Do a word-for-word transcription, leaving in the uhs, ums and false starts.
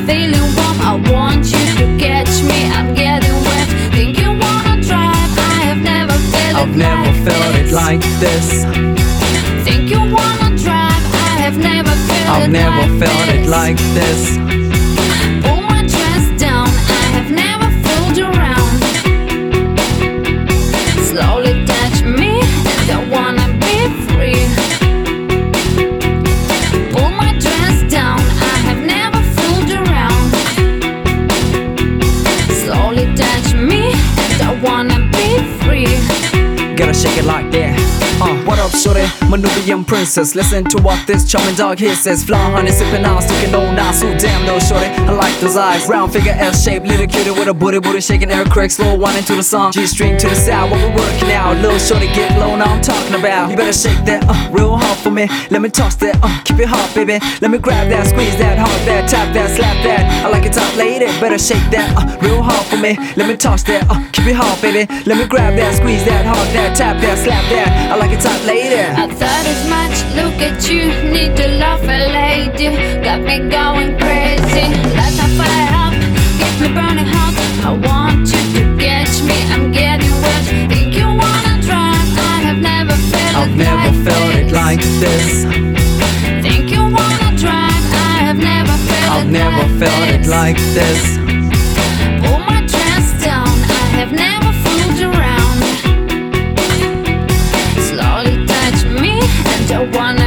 feeling warm. I want you to catch me, I'm getting wet. Think you wanna drive, I have never felt it I've never like felt this. it like this. Think you wanna drive, I have never felt I've it never like felt this. it like this. Pull my dress down, I have never fooled around. Slowly touch me, and I wanna be free. Pull my dress down, I have never fooled around. Slowly touch me, and I wanna be free. Gotta shake it like that. Uh, what up, shorty? Manubian princess. Listen to what this charming dog here says. Fly honey, sipping on, sticking on now. So damn little shorty. I like those eyes. Round figure, L shape, little cutie with a booty, booty shaking air crack. Slow whining to the song. G string to the side. What we working out? Little shorty, get low. Now I'm talking about. You better shake that, uh, real hard for me. Let me toss that, uh, keep it hot, baby. Let me grab that, squeeze that, hard that, tap that, slap that. I like it top lady. Better shake that, uh, real hard for me. Let me toss that, uh, keep it hot, baby. Let me grab that, squeeze that, hard that, tap that, slap that. I like it top lady. I thought as much, look at you, need to love a lady. Got me going crazy, light my fire up, get me burning hot. I want you to catch me, I'm getting wet. Think you wanna drive, I have never felt I've it never like felt this. it like this. Think you wanna drive, I have never felt I've it never like felt this. it like this. Pull my dress down, I have never fooled around. Slowly touch me, and I wanna